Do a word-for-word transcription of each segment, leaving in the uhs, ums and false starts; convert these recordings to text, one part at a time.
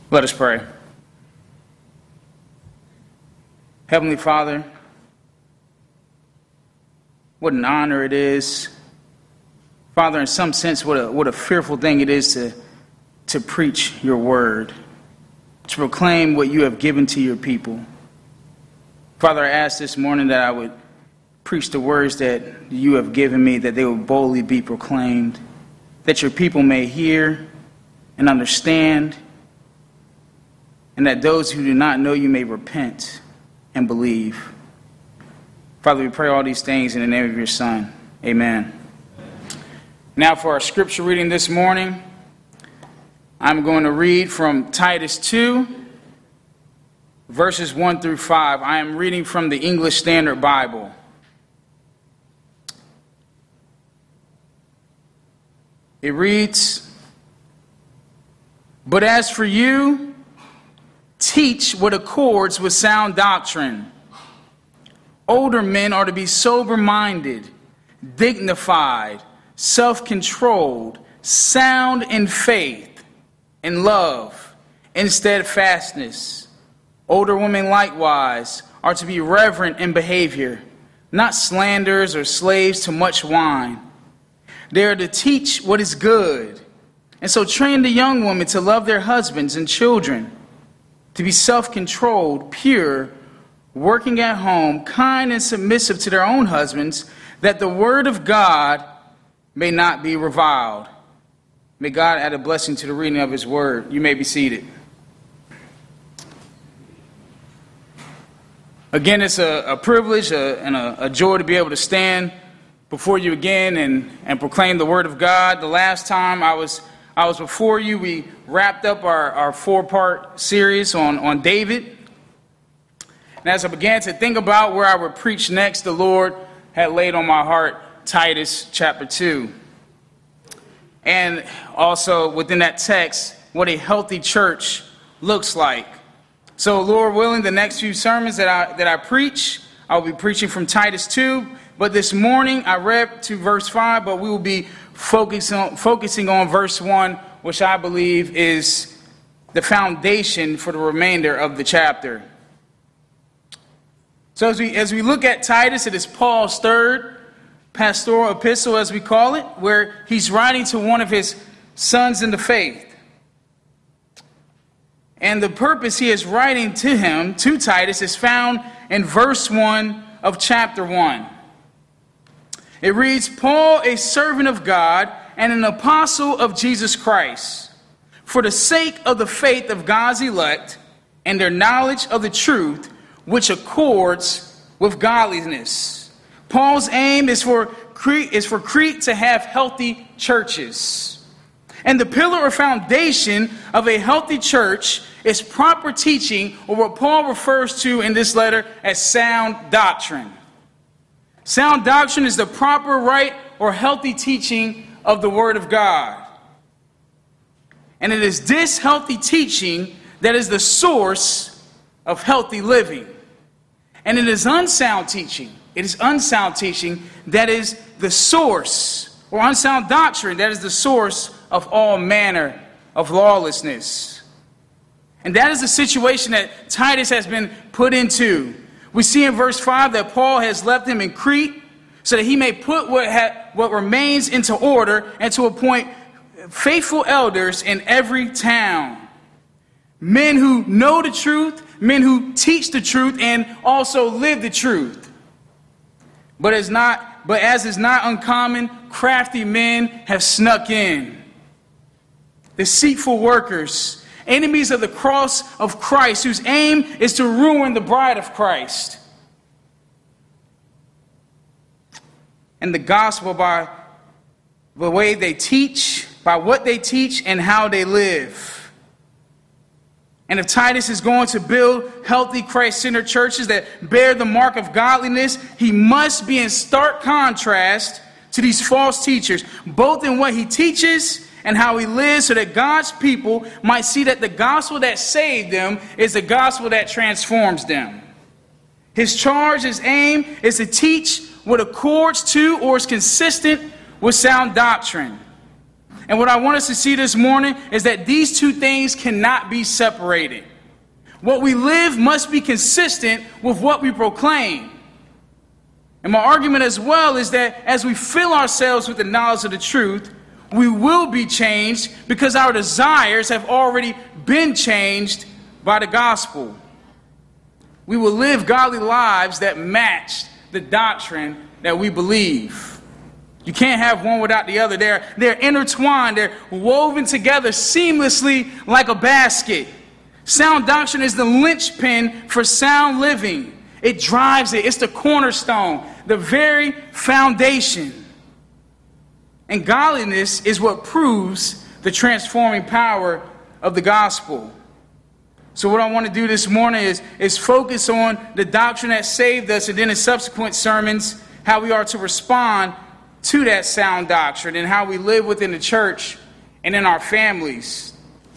Let us pray. Heavenly Father, what an honor it is. Father, in some sense, what a, what a fearful thing it is to, to preach your word, to proclaim what you have given to your people. Father, I ask this morning that I would preach the words that you have given me, that they will boldly be proclaimed, that your people may hear and understand, and that those who do not know you may repent and believe. Father, we pray all these things in the name of your Son. Amen. Now for our scripture reading this morning, I'm going to read from Titus two, verses one through five. I am reading from the English Standard Bible. It reads, "But as for you, teach what accords with sound doctrine. Older men are to be sober-minded, dignified, self-controlled, sound in faith, in love, in steadfastness. Older women likewise are to be reverent in behavior, not slanderers or slaves to much wine. They are to teach what is good, and so train the young women to love their husbands and children, to be self-controlled, pure, working at home, kind and submissive to their own husbands, that the word of God may not be reviled." May God add a blessing to the reading of his word. You may be seated. Again, it's a, a privilege a, and a, a joy to be able to stand before you again and, and proclaim the word of God. The last time I was I was before you, we wrapped up our, our four-part series on, on David. And as I began to think about where I would preach next, the Lord had laid on my heart Titus chapter two. And also within that text, what a healthy church looks like. So Lord willing, the next few sermons that I that I preach, I'll be preaching from Titus two. But this morning I read to verse five, but we will be focusing on, focusing on verse one, which I believe is the foundation for the remainder of the chapter. So as we as we look at Titus, it is Paul's third pastoral epistle, as we call it, where he's writing to one of his sons in the faith. And the purpose he is writing to him, to Titus, is found in verse one of chapter one. It reads, "Paul, a servant of God and an apostle of Jesus Christ, for the sake of the faith of God's elect and their knowledge of the truth, which accords with godliness." Paul's aim is for Crete, is for Crete to have healthy churches. And the pillar or foundation of a healthy church is proper teaching, or what Paul refers to in this letter as sound doctrine. Sound doctrine is the proper, right, or healthy teaching of the Word of God. And it is this healthy teaching that is the source of healthy living. And it is unsound teaching. It is unsound teaching that is the source, or unsound doctrine that is the source of all manner of lawlessness. And that is the situation that Titus has been put into. We see in verse five that Paul has left him in Crete so that he may put what, ha- what remains into order and to appoint faithful elders in every town. Men who know the truth, men who teach the truth, and also live the truth. But as not, but as is not uncommon, crafty men have snuck in. Deceitful workers, enemies of the cross of Christ, whose aim is to ruin the bride of Christ. And the gospel by the way they teach, by what they teach, and how they live. And if Titus is going to build healthy Christ-centered churches that bear the mark of godliness, he must be in stark contrast to these false teachers, both in what he teaches and how he lives, so that God's people might see that the gospel that saved them is the gospel that transforms them. His charge, his aim, is to teach what accords to or is consistent with sound doctrine. And what I want us to see this morning is that these two things cannot be separated. What we live must be consistent with what we proclaim. And my argument as well is that as we fill ourselves with the knowledge of the truth, we will be changed because our desires have already been changed by the gospel. We will live godly lives that match the doctrine that we believe. You can't have one without the other. They're, they're intertwined. They're woven together seamlessly like a basket. Sound doctrine is the linchpin for sound living. It drives it. It's the cornerstone, the very foundation. And godliness is what proves the transforming power of the gospel. So what I want to do this morning is, is focus on the doctrine that saved us, and then in subsequent sermons, how we are to respond to that sound doctrine and how we live within the church and in our families.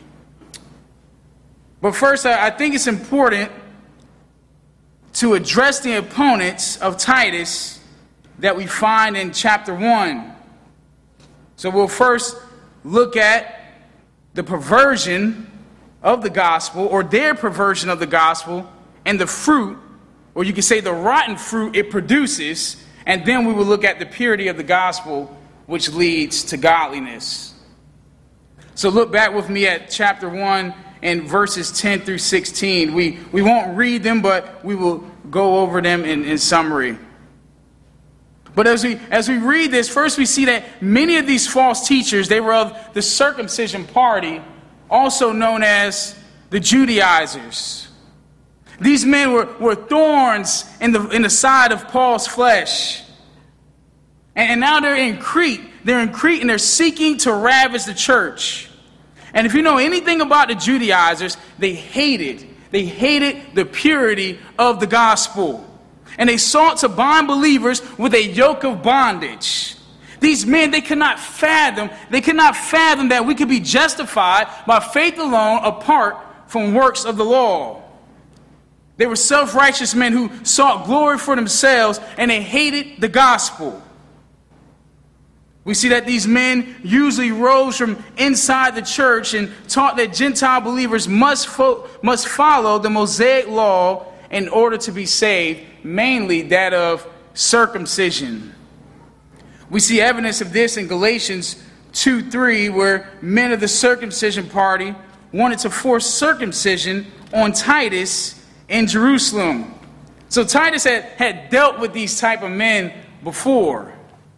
But first, I think it's important to address the opponents of Titus that we find in chapter one. So we'll first look at the perversion of the gospel, or their perversion of the gospel, and the fruit, or you can say the rotten fruit it produces, and then we will look at the purity of the gospel, which leads to godliness. So look back with me at chapter one and verses ten through sixteen. We, we won't read them, but we will go over them in, in summary. But as we as we read this, first we see that many of these false teachers, they were of the circumcision party, also known as the Judaizers. These men were, were thorns in the in the side of Paul's flesh. And, and now they're in Crete. They're in Crete and they're seeking to ravage the church. And if you know anything about the Judaizers, they hated, they hated the purity of the gospel. And they sought to bind believers with a yoke of bondage. These men, they could not fathom, they could not fathom that we could be justified by faith alone apart from works of the law. They were self-righteous men who sought glory for themselves, and they hated the gospel. We see that these men usually rose from inside the church and taught that Gentile believers must, fo- must follow the Mosaic law in order to be saved, mainly that of circumcision. We see evidence of this in Galatians two three, where men of the circumcision party wanted to force circumcision on Titus in Jerusalem. So Titus had, had dealt with these type of men before.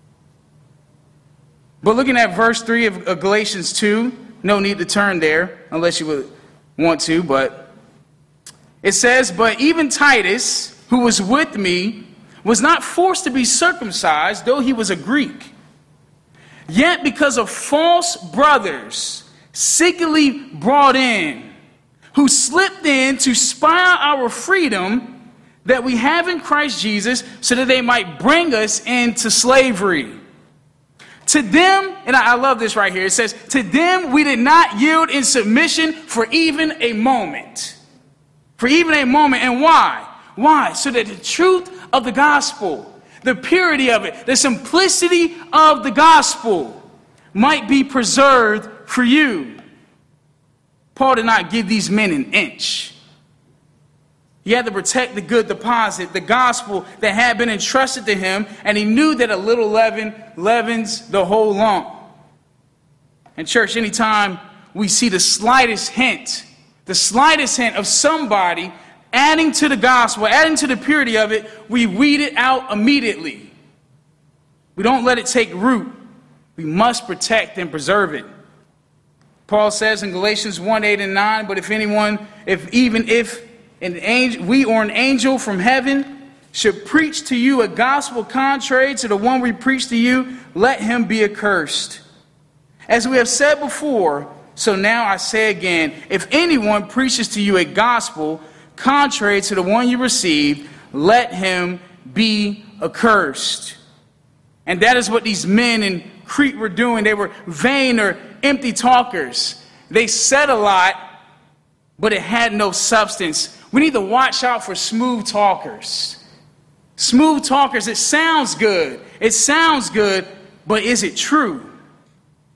But looking at verse three of, of Galatians two, no need to turn there unless you would want to, but it says, "But even Titus, who was with me, was not forced to be circumcised, though he was a Greek. Yet because of false brothers, secretly brought in, who slipped in to spy out our freedom that we have in Christ Jesus, so that they might bring us into slavery. To them," and I love this right here, it says, "To them we did not yield in submission for even a moment." For even a moment. And why? Why? So that the truth of the gospel, the purity of it, the simplicity of the gospel might be preserved for you. Paul did not give these men an inch. He had to protect the good deposit, the gospel that had been entrusted to him, and he knew that a little leaven leavens the whole lump. And church, anytime we see the slightest hint, the slightest hint of somebody adding to the gospel, adding to the purity of it, we weed it out immediately. We don't let it take root. We must protect and preserve it. Paul says in Galatians one, eight and nine, "But if anyone, if even if an angel, we or an angel from heaven should preach to you a gospel contrary to the one we preach to you, let him be accursed. As we have said before, so now I say again, if anyone preaches to you a gospel contrary to the one you received, let him be accursed." And that is what these men in Crete were doing. They were vain or empty talkers. They said a lot, but it had no substance. We need to watch out for smooth talkers. Smooth talkers, it sounds good. It sounds good, but is it true?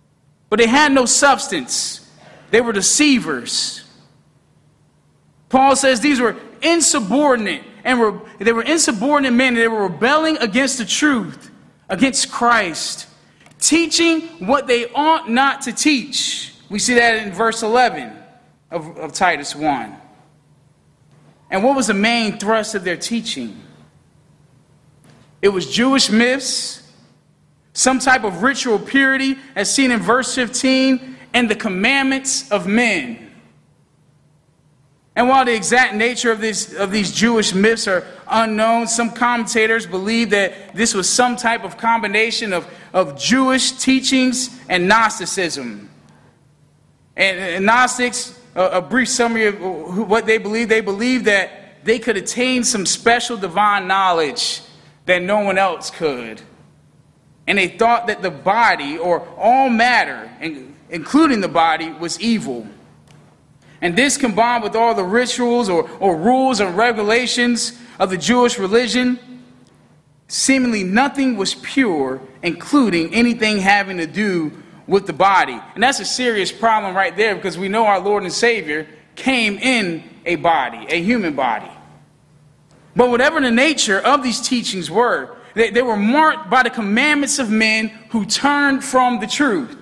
but they had no substance. They were deceivers. Paul says these were insubordinate, and were, they were insubordinate men, and they were rebelling against the truth, against Christ, teaching what they ought not to teach. We see that in verse eleven of, of Titus one. And what was the main thrust of their teaching? It was Jewish myths, some type of ritual purity, as seen in verse fifteen, and the commandments of men. And while the exact nature of these, of these Jewish myths are unknown, some commentators believe that this was some type of combination of, of Jewish teachings and Gnosticism. And, and Gnostics, a, a brief summary of what they believe, they believe that they could attain some special divine knowledge that no one else could. And they thought that the body, or all matter, including the body, was evil. And this, combined with all the rituals or, or rules and regulations of the Jewish religion, seemingly nothing was pure, including anything having to do with the body. And that's a serious problem right there, because we know our Lord and Savior came in a body, a human body. But whatever the nature of these teachings were, they, they were marked by the commandments of men who turned from the truth.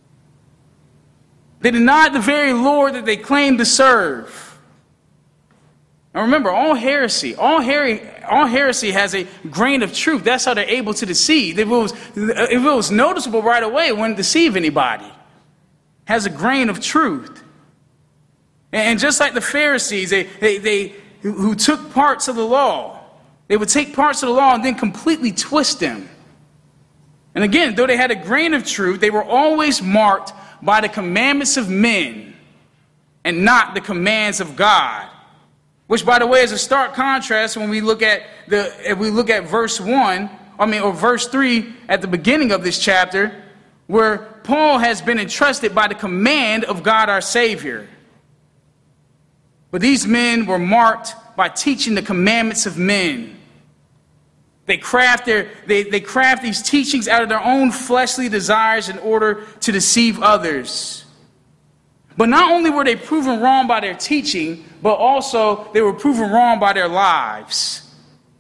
They denied the very Lord that they claimed to serve. And remember, all heresy, all, her- all heresy has a grain of truth. That's how they're able to deceive. If it was, if it was noticeable right away, it wouldn't deceive anybody. It has a grain of truth. And just like the Pharisees, they, they, they who took parts of the law, they would take parts of the law and then completely twist them. And again, though they had a grain of truth, they were always marked by the commandments of men and not the commands of God. Which, by the way, is a stark contrast when we look at the if we look at verse one, I mean, or verse three at the beginning of this chapter, where Paul has been entrusted by the command of God our Savior. But these men were marked by teaching the commandments of men. They craft, their, they, they craft these teachings out of their own fleshly desires in order to deceive others. But not only were they proven wrong by their teaching, but also they were proven wrong by their lives.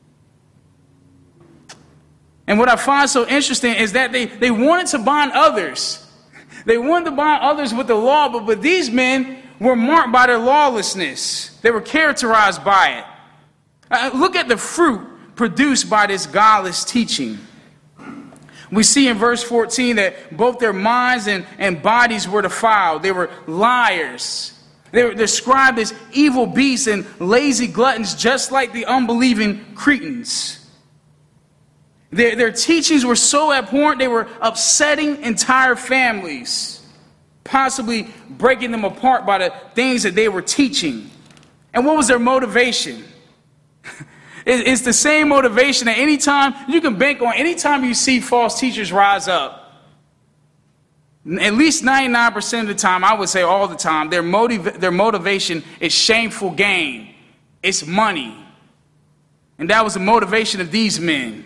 And what I find so interesting is that they, they wanted to bind others. They wanted to bind others with the law, but, but these men were marked by their lawlessness. They were characterized by it. Uh, look at the fruit produced by this godless teaching. We see in verse fourteen that both their minds and, and bodies were defiled. They were liars. They were described as evil beasts and lazy gluttons, just like the unbelieving Cretans. Their, their teachings were so abhorrent, they were upsetting entire families, possibly breaking them apart by the things that they were teaching. And what was their motivation? It's the same motivation that anytime you can bank on, anytime you see false teachers rise up, at least ninety-nine percent of the time, I would say all the time, their, motiv- their motivation is shameful gain. It's money. And that was the motivation of these men.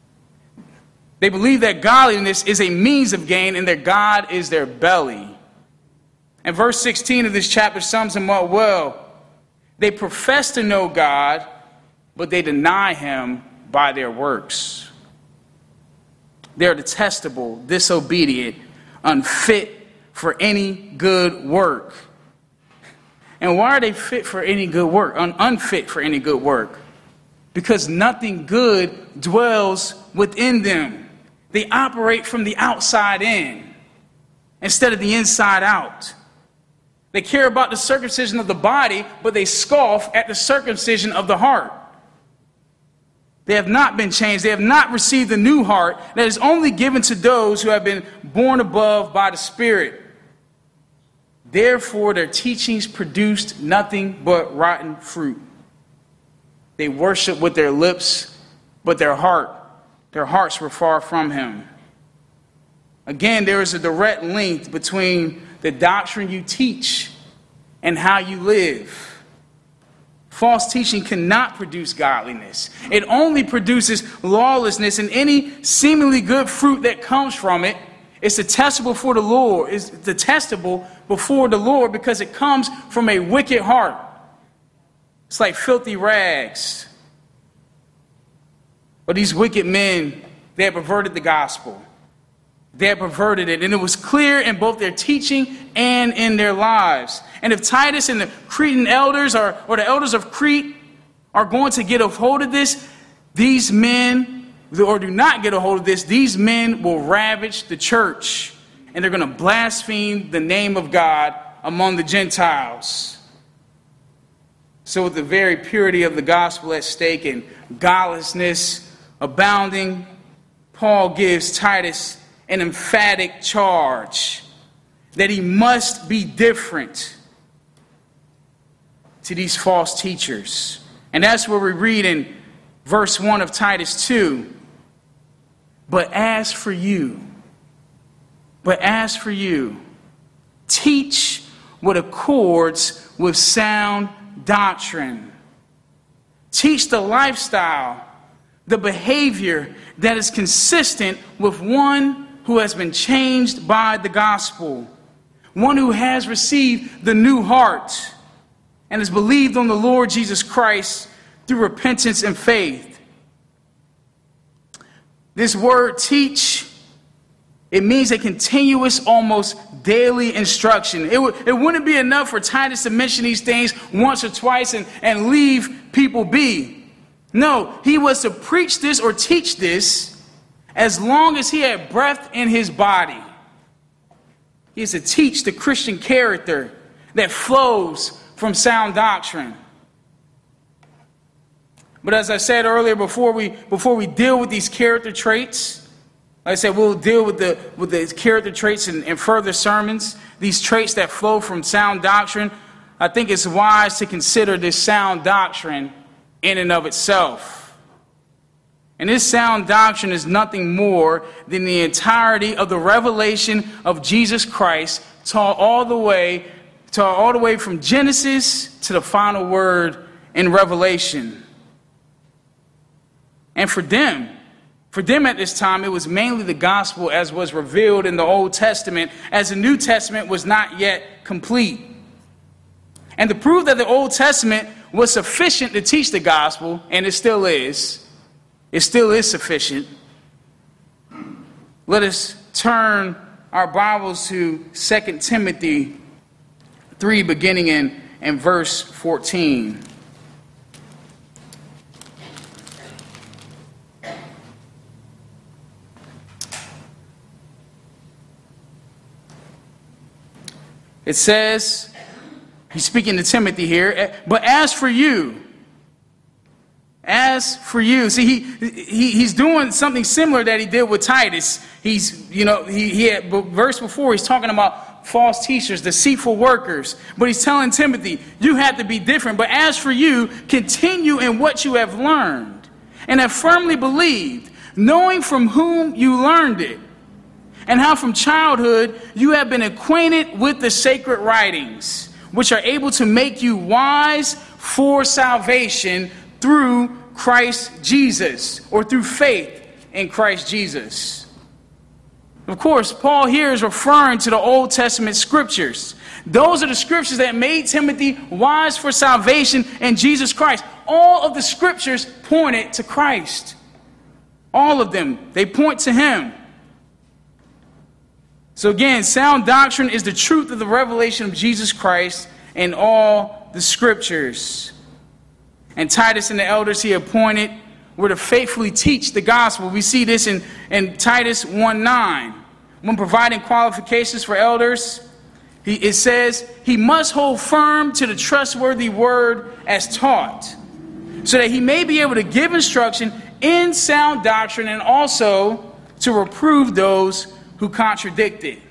They believe that godliness is a means of gain and that God is their belly. And verse sixteen of this chapter sums them up well. They profess to know God, but they deny him by their works. They're detestable, disobedient, unfit for any good work. And why are they fit for any good work? Un- unfit for any good work? Because nothing good dwells within them. They operate from the outside in instead of the inside out. They care about the circumcision of the body, but they scoff at the circumcision of the heart. They have not been changed. They have not received a new heart that is only given to those who have been born above by the Spirit. Therefore, their teachings produced nothing but rotten fruit. They worship with their lips, but their heart, their hearts were far from him. Again, there is a direct link between the doctrine you teach and how you live. False teaching cannot produce godliness. It only produces lawlessness, and any seemingly good fruit that comes from it It's detestable before the Lord. It's detestable before the Lord because it comes from a wicked heart. It's like filthy rags. But these wicked men, they had perverted the gospel. They had perverted it. And it was clear in both their teaching and in their lives. And if Titus and the Cretan elders or, or the elders of Crete are going to get a hold of this, these men, or do not get a hold of this, these men will ravage the church. And they're going to blaspheme the name of God among the Gentiles. So with the very purity of the gospel at stake and godlessness abounding, Paul gives Titus an emphatic charge that he must be different to these false teachers. And that's where we read in verse one of Titus two. But as for you, but as for you, teach what accords with sound doctrine. Teach the lifestyle, the behavior that is consistent with one who has been changed by the gospel, one who has received the new heart and has believed on the Lord Jesus Christ through repentance and faith. This word teach, it means a continuous, almost daily instruction. It, w- it wouldn't be enough for Titus to mention these things once or twice and, and leave people be. No, he was to preach this or teach this as long as he had breath in his body. He is to teach the Christian character that flows from sound doctrine. But as I said earlier, before we before we deal with these character traits, like I said, we'll deal with the with the character traits in, in further sermons, these traits that flow from sound doctrine. I think it's wise to consider this sound doctrine in and of itself. And this sound doctrine is nothing more than the entirety of the revelation of Jesus Christ, taught all the way, taught all the way from Genesis to the final word in Revelation. And for them, for them at this time, it was mainly the gospel as was revealed in the Old Testament, as the New Testament was not yet complete. And to prove that the Old Testament was sufficient to teach the gospel, and it still is, it still is sufficient, let us turn our Bibles to Second Timothy three, beginning in, in verse fourteen. It says, he's speaking to Timothy here, but as for you, as for you, see, he, he he's doing something similar that he did with Titus. He's, you know, he, he had, verse before, he's talking about false teachers, deceitful workers, but he's telling Timothy, you have to be different. But as for you, continue in what you have learned and have firmly believed, knowing from whom you learned it, and how from childhood you have been acquainted with the sacred writings, which are able to make you wise for salvation through Christ Jesus, or through faith in Christ Jesus. Of course, Paul here is referring to the Old Testament scriptures. Those are the scriptures that made Timothy wise for salvation in Jesus Christ. All of the scriptures pointed to Christ. All of them, they point to him. So again, sound doctrine is the truth of the revelation of Jesus Christ in all the scriptures. And Titus and the elders he appointed were to faithfully teach the gospel. We see this in, in Titus one nine. When providing qualifications for elders, he, it says, he must hold firm to the trustworthy word as taught, so that he may be able to give instruction in sound doctrine and also to reprove those who contradict it.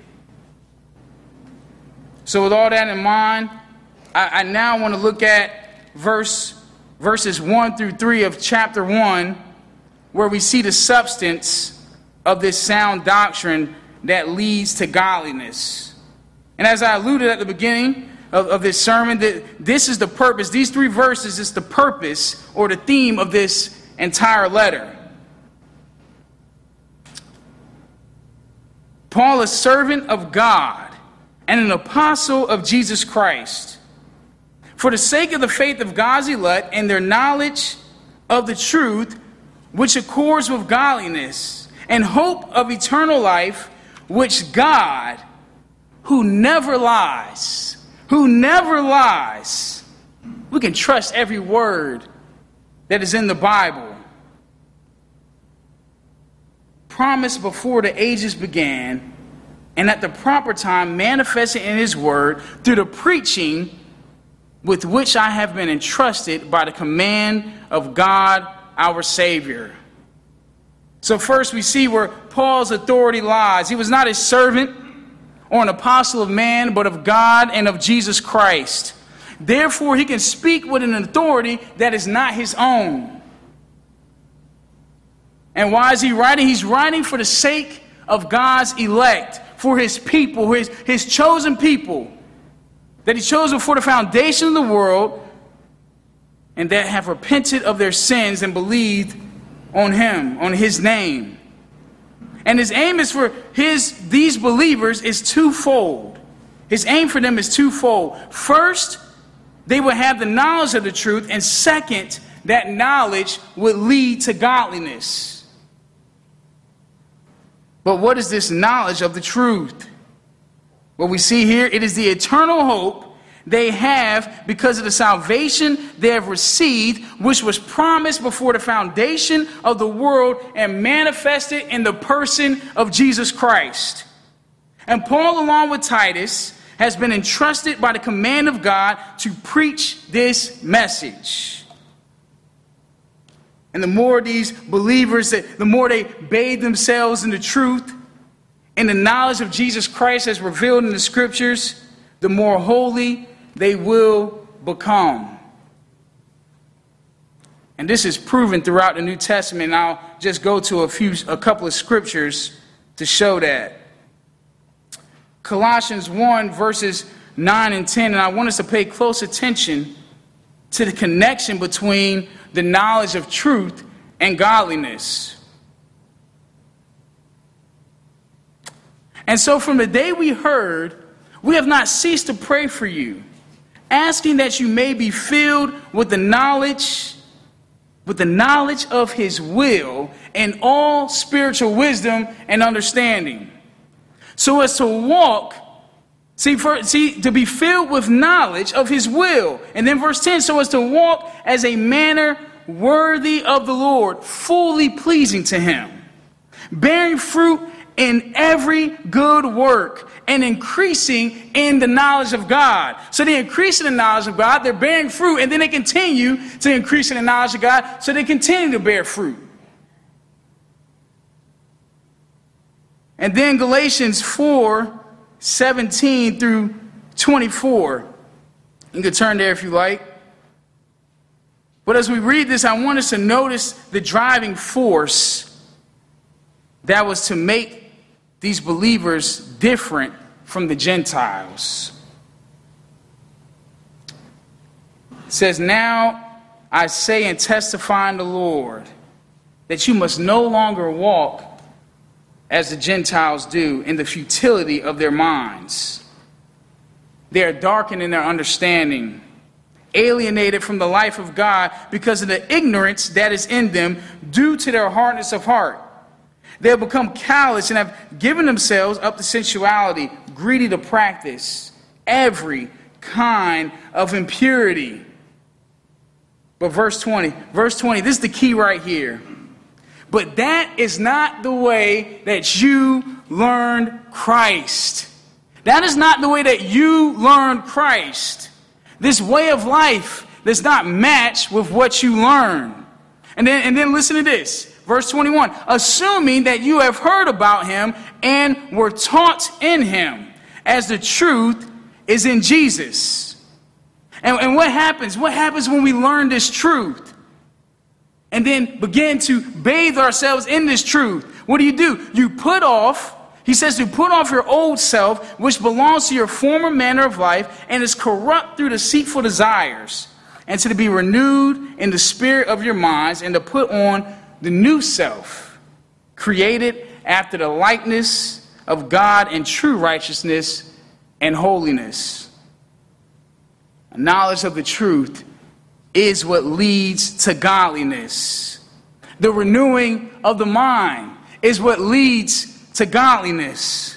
So with all that in mind, I, I now want to look at verse, verses one through three of chapter one, where we see the substance of this sound doctrine that leads to godliness. And as I alluded at the beginning of, of this sermon, that this is the purpose. These three verses is the purpose or the theme of this entire letter. Paul, a servant of God and an apostle of Jesus Christ, for the sake of the faith of God's elect and their knowledge of the truth, which accords with godliness, and hope of eternal life, which God, who never lies, who never lies, we can trust every word that is in the Bible, promised before the ages began, and at the proper time manifested in his word through the preaching with which I have been entrusted by the command of God our Savior. So first we see where Paul's authority lies. He was not a servant or an apostle of man, but of God and of Jesus Christ. Therefore, he can speak with an authority that is not his own. And why is he writing? He's writing for the sake of God's elect, for his people, his, his chosen people, that he chose before the foundation of the world, and that have repented of their sins and believed on him, on his name. And his aim is for his these believers is twofold. His aim for them is twofold. First, they will have the knowledge of the truth, and second, that knowledge would lead to godliness. But what is this knowledge of the truth? What we see here, it is the eternal hope they have because of the salvation they have received, which was promised before the foundation of the world and manifested in the person of Jesus Christ. And Paul, along with Titus, has been entrusted by the command of God to preach this message. And the more these believers, the more they bathe themselves in the truth and the knowledge of Jesus Christ as revealed in the scriptures, the more holy they will become. And this is proven throughout the New Testament. And I'll just go to a few, a couple of scriptures to show that. Colossians one, verses nine and ten, and I want us to pay close attention to the connection between the knowledge of truth and godliness. And so from the day we heard, we have not ceased to pray for you, asking that you may be filled with the knowledge, with the knowledge of his will and all spiritual wisdom and understanding, so as to walk, see, for, see, to be filled with knowledge of his will. And then verse ten, so as to walk as a manner worthy of the Lord, fully pleasing to him, bearing fruit in every good work and increasing in the knowledge of God. So they increase in the knowledge of God, they're bearing fruit, and then they continue to increase in the knowledge of God, so they continue to bear fruit. And then Galatians four, seventeen through twenty-four. You can turn there if you like. But as we read this, I want us to notice the driving force that was to make these believers different from the Gentiles. It says, now I say and testify in the Lord that you must no longer walk as the Gentiles do in the futility of their minds. They are darkened in their understanding, alienated from the life of God because of the ignorance that is in them due to their hardness of heart. They have become callous and have given themselves up to sensuality, greedy to practice every kind of impurity. But verse twenty, verse twenty, this is the key right here. But that is not the way that you learned Christ. That is not the way that you learned Christ. This way of life does not match with what you learn. And then, and then listen to this. Verse twenty-one, assuming that you have heard about him and were taught in him, as the truth is in Jesus. And, and what happens? What happens when we learn this truth? And then begin to bathe ourselves in this truth. What do you do? You put off, he says to put off your old self, which belongs to your former manner of life and is corrupt through deceitful desires, and to be renewed in the spirit of your minds, and to put on the new self, created after the likeness of God and true righteousness and holiness. Knowledge of the truth is what leads to godliness. The renewing of the mind is what leads to godliness.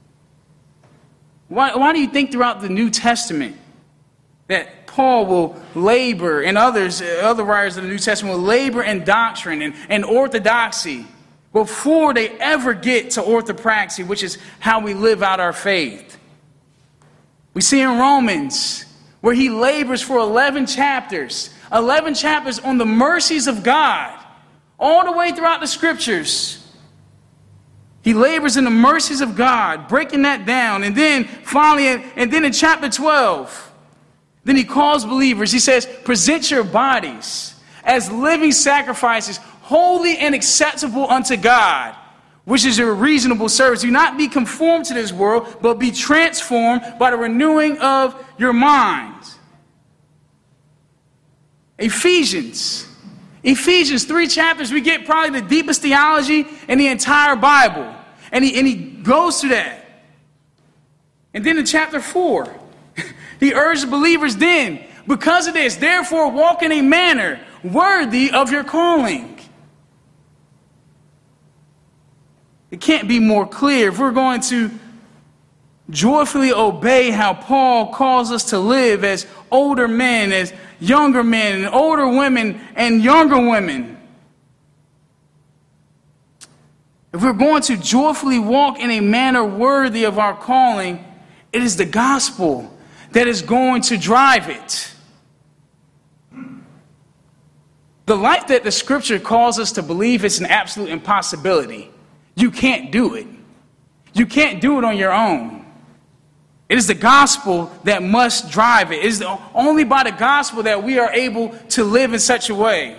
Why, why do you think throughout the New Testament that Paul will labor, and others, other writers of the New Testament will labor in doctrine and, and orthodoxy before they ever get to orthopraxy, which is how we live out our faith? We see in Romans where he labors for eleven chapters, eleven chapters on the mercies of God, all the way throughout the scriptures. He labors in the mercies of God, breaking that down. And then finally, and then in chapter twelve, then he calls believers. He says, present your bodies as living sacrifices, holy and acceptable unto God, which is your reasonable service. Do not be conformed to this world, but be transformed by the renewing of your mind. Ephesians. Ephesians, three chapters, we get probably the deepest theology in the entire Bible. And he, and he goes through that. And then in chapter four, he urges believers then, because of this, therefore walk in a manner worthy of your calling. It can't be more clear. If we're going to joyfully obey how Paul calls us to live as older men, as younger men, and older women, and younger women, if we're going to joyfully walk in a manner worthy of our calling, it is the gospel that is going to drive it. The life that the scripture calls us to believe is an absolute impossibility. You can't do it. You can't do it on your own. It is the gospel that must drive it. It is the, only by the gospel that we are able to live in such a way.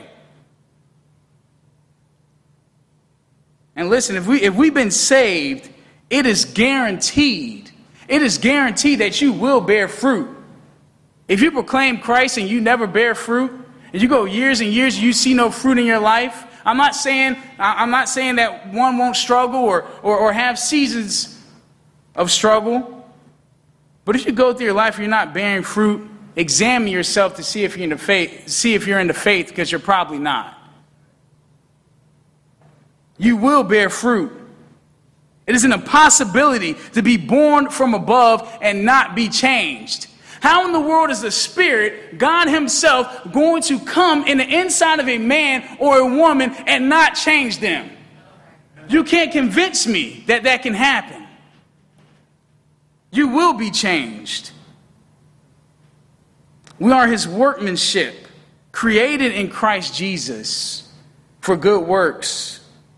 And listen, if we if we've been saved, it is guaranteed. It is guaranteed that you will bear fruit. If you proclaim Christ and you never bear fruit, and you go years and years and you see no fruit in your life, I'm not saying I'm not saying that one won't struggle or or, or have seasons of struggle. But if you go through your life and you're not bearing fruit, examine yourself to see if you're in the faith, see if you're in the faith, because you're probably not. You will bear fruit. It is an impossibility to be born from above and not be changed. How in the world is the Spirit, God himself, going to come in the inside of a man or a woman and not change them? You can't convince me that that can happen. You will be changed. We are his workmanship, created in Christ Jesus for good works.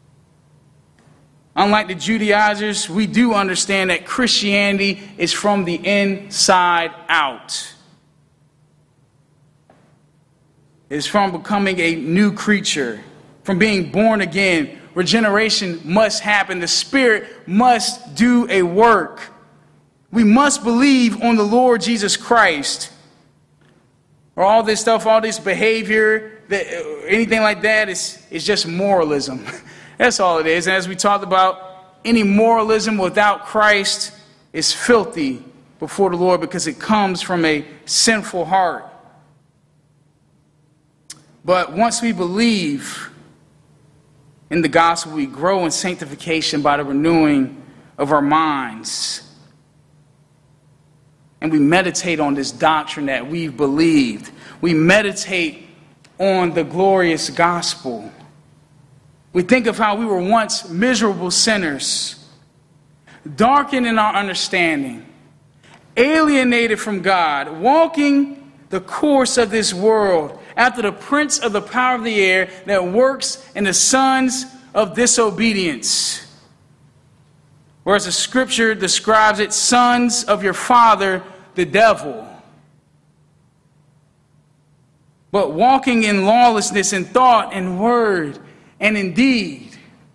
Unlike the Judaizers, we do understand that Christianity is from the inside out. It's from becoming a new creature, from being born again. Regeneration must happen. The Spirit must do a work. We must believe on the Lord Jesus Christ. Or all this stuff, all this behavior, that, anything like that is, is just moralism. That's all it is. And as we talked about, any moralism without Christ is filthy before the Lord because it comes from a sinful heart. But once we believe in the gospel, we grow in sanctification by the renewing of our minds. And we meditate on this doctrine that we've believed. We meditate on the glorious gospel. We think of how we were once miserable sinners, darkened in our understanding, alienated from God, walking the course of this world after the prince of the power of the air that works in the sons of disobedience. Or as the scripture describes it, sons of your father, the devil. But walking in lawlessness in thought and word and in deed.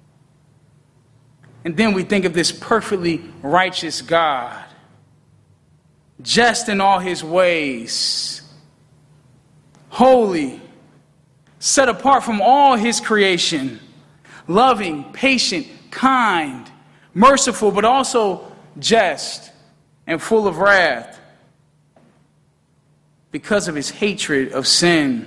And then we think of this perfectly righteous God, just in all his ways, holy, set apart from all his creation, loving, patient, kind, merciful, but also just and full of wrath because of his hatred of sin.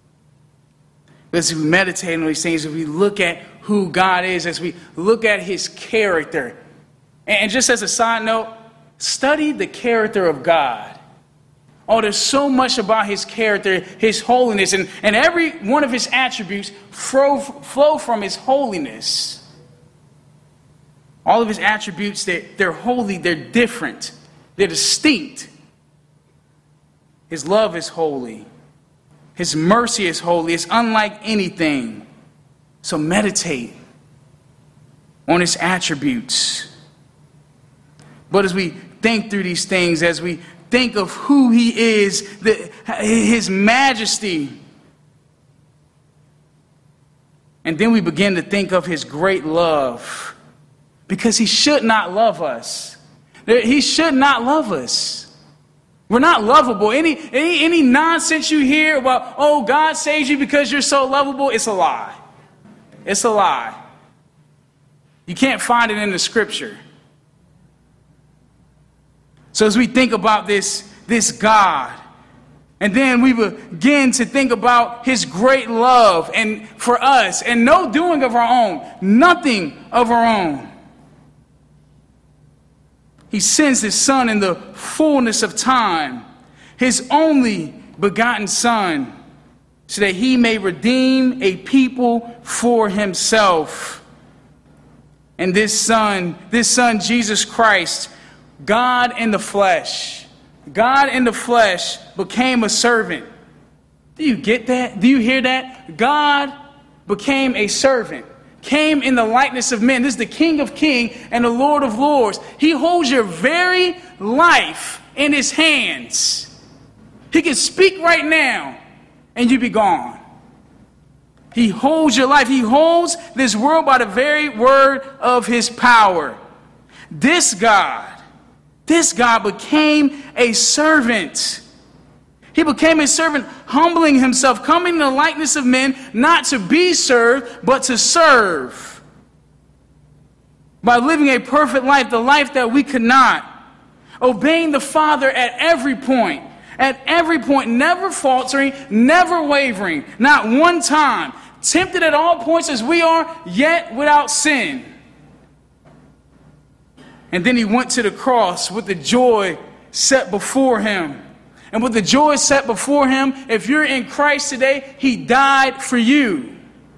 As we meditate on these things, as we look at who God is, as we look at his character. And just as a side note, study the character of God. Oh, there's so much about his character, his holiness, and, and every one of his attributes flow, flow from his holiness. All of his attributes, they're, they're holy, they're different, they're distinct. His love is holy. His mercy is holy. It's unlike anything. So meditate on his attributes. But as we think through these things, as we think of who he is, the, his majesty, and then we begin to think of his great love, because he should not love us. He should not love us. We're not lovable. Any, any, any nonsense you hear about, oh, God saves you because you're so lovable, it's a lie. It's a lie. You can't find it in the scripture. So as we think about this, this God, and then we begin to think about his great love and for us, and no doing of our own, nothing of our own. He sends his son in the fullness of time, his only begotten son, so that he may redeem a people for himself. And this son, this son, Jesus Christ, God in the flesh, God in the flesh became a servant. Do you get that? Do you hear that? God became a servant. Came in the likeness of men. This is the King of Kings and the Lord of Lords. He holds your very life in his hands. He can speak right now and you be gone. He holds your life. He holds this world by the very word of his power. This God, this God became a servant. He became a servant, humbling himself, coming in the likeness of men, not to be served, but to serve. By living a perfect life, the life that we could not. Obeying the Father at every point. At every point, never faltering, never wavering, not one time. Tempted at all points as we are, yet without sin. And then he went to the cross with the joy set before him. And with the joy set before him, if you're in Christ today, he died for you.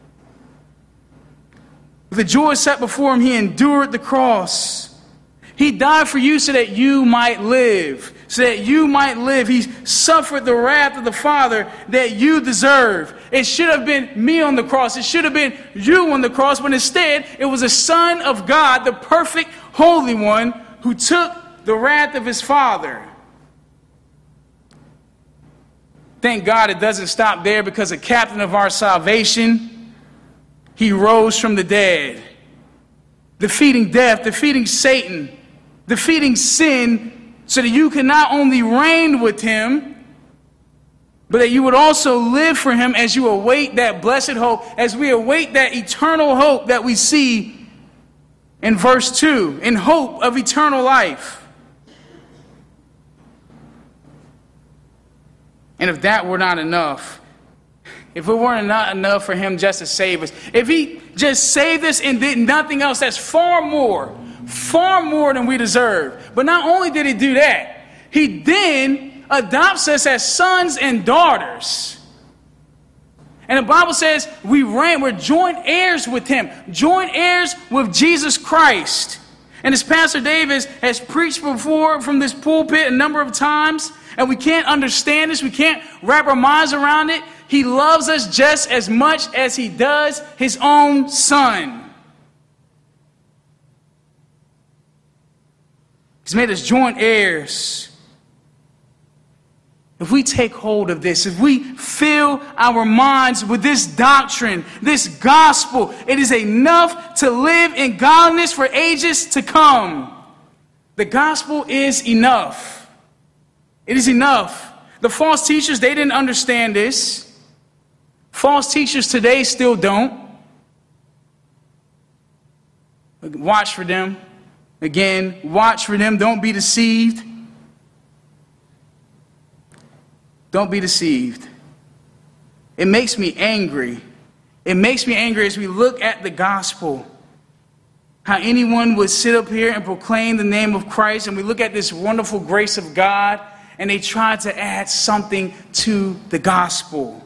With the joy set before him, he endured the cross. He died for you so that you might live. So that you might live. He suffered the wrath of the Father that you deserve. It should have been me on the cross. It should have been you on the cross. But instead, it was the Son of God, the perfect Holy One, who took the wrath of his Father. Thank God it doesn't stop there, because the captain of our salvation, he rose from the dead, defeating death, defeating Satan, defeating sin, so that you can not only reign with him, but that you would also live for him as you await that blessed hope, as we await that eternal hope that we see in verse two, in hope of eternal life. And if that were not enough, if it weren't not enough for him just to save us, if he just saved us and did nothing else, that's far more, far more than we deserve. But not only did he do that, he then adopts us as sons and daughters. And the Bible says we reign, we're joint heirs with him, joint heirs with Jesus Christ. And as Pastor Davis has preached before from this pulpit a number of times, and we can't understand this, we can't wrap our minds around it, he loves us just as much as he does his own son. He's made us joint heirs. If we take hold of this, if we fill our minds with this doctrine, this gospel, it is enough to live in godliness for ages to come. The gospel is enough. It is enough. The false teachers, they didn't understand this. False teachers today still don't. Watch for them. Again, watch for them. Don't be deceived. Don't be deceived. It makes me angry. It makes me angry as we look at the gospel. How anyone would sit up here and proclaim the name of Christ, and we look at this wonderful grace of God, and they try to add something to the gospel.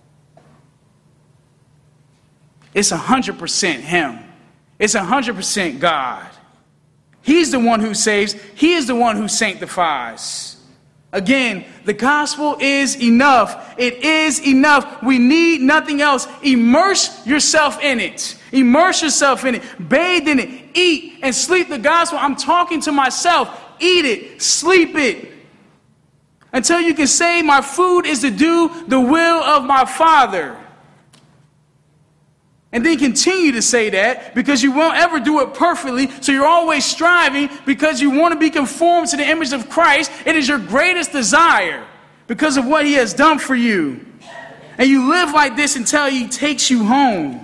It's one hundred percent Him. It's one hundred percent God. He's the one who saves. He is the one who sanctifies. Again, the gospel is enough. It is enough. We need nothing else. Immerse yourself in it. Immerse yourself in it. Bathe in it. Eat and sleep the gospel. I'm talking to myself. Eat it. Sleep it. Until you can say, my food is to do the will of my Father. And then continue to say that because you won't ever do it perfectly. So you're always striving because you want to be conformed to the image of Christ. It is your greatest desire because of what He has done for you. And you live like this until He takes you home.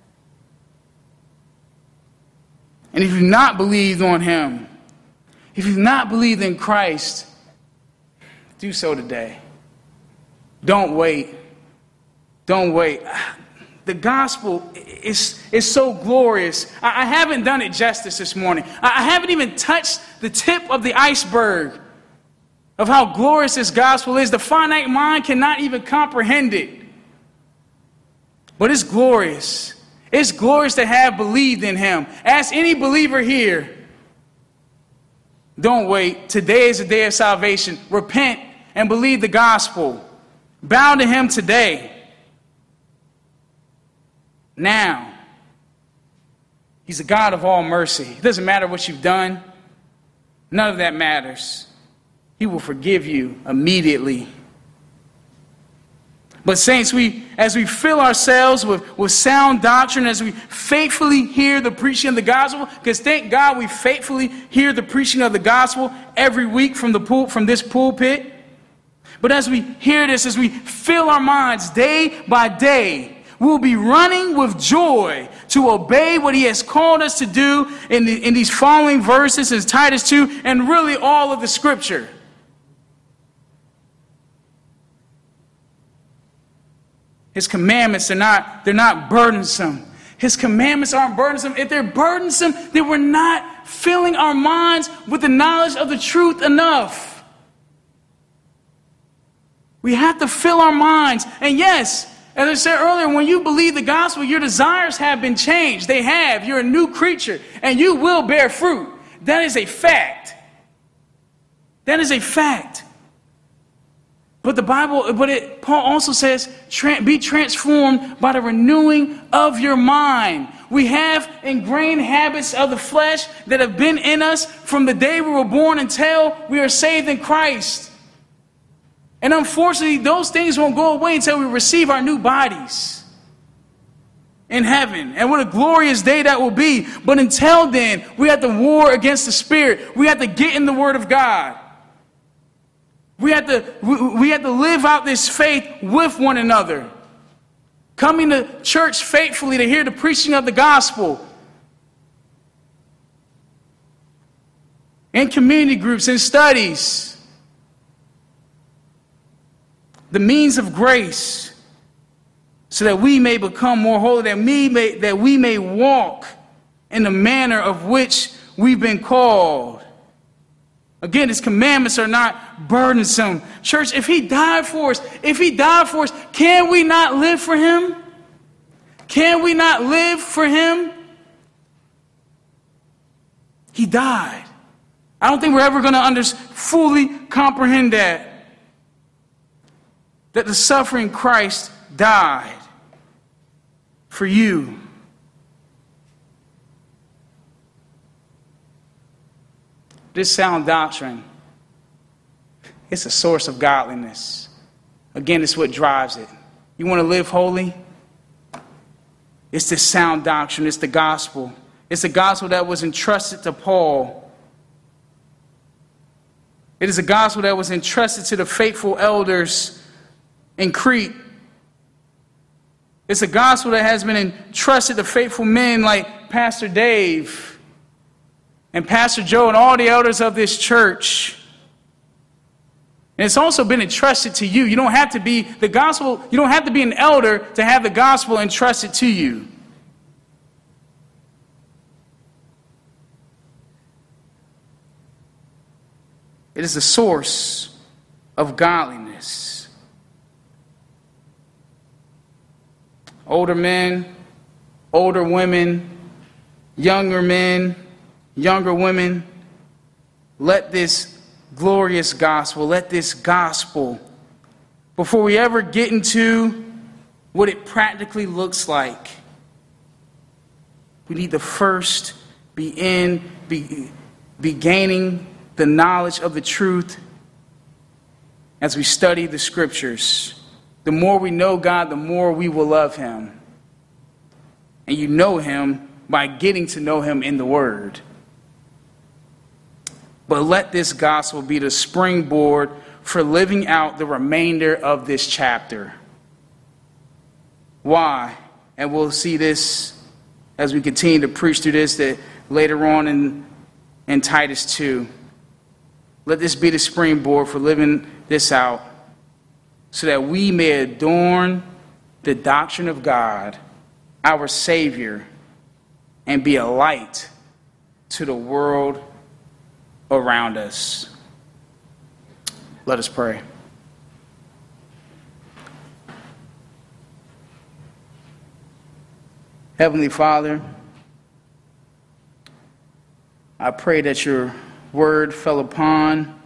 And if you've not believed on Him, if you've not believed in Christ, do so today. Don't wait. Don't wait. The gospel is, is so glorious. I, I haven't done it justice this morning. I, I haven't even touched the tip of the iceberg of how glorious this gospel is. The finite mind cannot even comprehend it. But it's glorious. It's glorious to have believed in Him. Ask any believer here. Don't wait. Today is the day of salvation. Repent and believe the gospel. Bow to Him today. Now, He's a God of all mercy. It doesn't matter what you've done. None of that matters. He will forgive you immediately. But saints, we, as we fill ourselves with, with sound doctrine, as we faithfully hear the preaching of the gospel, because thank God we faithfully hear the preaching of the gospel every week from the pul- from this pulpit. But as we hear this, as we fill our minds day by day, we'll be running with joy to obey what He has called us to do in, the, in these following verses in Titus two and really all of the Scripture. His commandments are not, they're not burdensome. His commandments aren't burdensome. If they're burdensome, then we're not filling our minds with the knowledge of the truth enough. We have to fill our minds. And yes, as I said earlier, when you believe the gospel, your desires have been changed. They have. You're a new creature, and you will bear fruit. That is a fact. That is a fact. But the Bible, but it, Paul also says, tra- be transformed by the renewing of your mind. We have ingrained habits of the flesh that have been in us from the day we were born until we are saved in Christ. And unfortunately, those things won't go away until we receive our new bodies in heaven. And what a glorious day that will be. But until then, we have to war against the Spirit. We have to get in the Word of God. We have to, we, we have to live out this faith with one another. Coming to church faithfully to hear the preaching of the gospel. In community groups, in studies. The means of grace, so that we may become more holy, that we may, that we may walk in the manner of which we've been called. Again, His commandments are not burdensome. Church, if He died for us, if He died for us, can we not live for Him? Can we not live for Him? He died. I don't think we're ever going to under, fully comprehend that. That the suffering Christ died for you. This sound doctrine, it's a source of godliness. Again, it's what drives it. You want to live holy? It's this sound doctrine. It's the gospel. It's the gospel that was entrusted to Paul. It is a gospel that was entrusted to the faithful elders in Crete. It's a gospel that has been entrusted to faithful men like Pastor Dave. and Pastor Joe and all the elders of this church. And it's also been entrusted to you. You don't have to be the gospel, you don't have to be an elder to have the gospel entrusted to you. It is the source of godliness. Older men, older women, younger men, younger women, let this glorious gospel, let this gospel, before we ever get into what it practically looks like, we need to first be in, be, be gaining the knowledge of the truth as we study the scriptures. The more we know God, the more we will love him. And you know him by getting to know him in the word. But let this gospel be the springboard for living out the remainder of this chapter. Why? And we'll see this as we continue to preach through this, that later on in, in Titus two. Let this be the springboard for living this out so that we may adorn the doctrine of God, our Savior, and be a light to the world around us. Let us pray. Heavenly Father, I pray that your word fell upon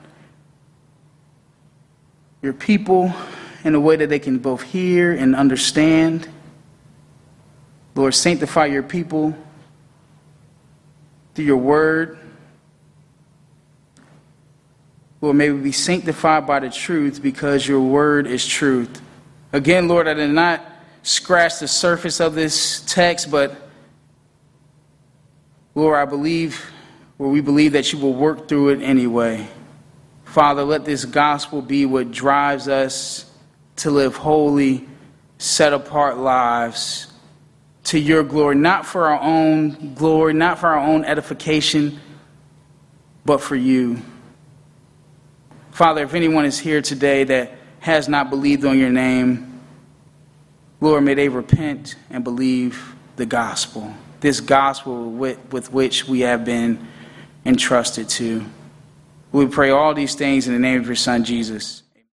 your people in a way that they can both hear and understand. Lord, sanctify your people through your word. Lord, may we be sanctified by the truth because your word is truth. Again, Lord, I did not scratch the surface of this text, but Lord, I believe, or we believe that you will work through it anyway. Father, let this gospel be what drives us to live holy, set-apart lives to your glory, not for our own glory, not for our own edification, but for you. Father, if anyone is here today that has not believed on your name, Lord, may they repent and believe the gospel, this gospel with, with which we have been entrusted to. We pray all these things in the name of your Son, Jesus.